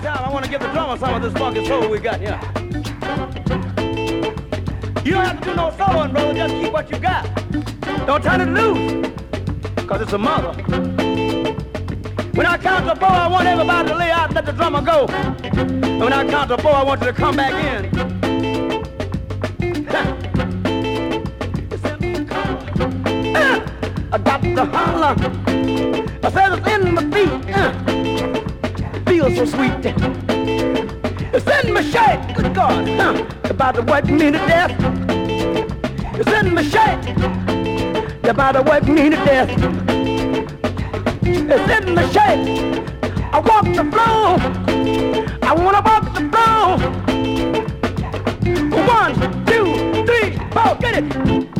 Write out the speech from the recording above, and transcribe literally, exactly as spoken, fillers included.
time, I want to give the drummer some of this funky soul we got here. You don't have to do no soloing, brother. Just keep what you got. Don't turn it loose, because it's a mother. When I count to four, I want everybody to lay out and let the drummer go. And when I count to four, I want you to come back in. I got to holler. I said it's in my feet. Uh, feels so sweet. It's in my shirt. Good God. Uh, about to work me to death. It's in my shirt. You're about to work me to death. It's in my shirt. I walk the floor. I wanna walk the floor. One, two, three, four. Get it.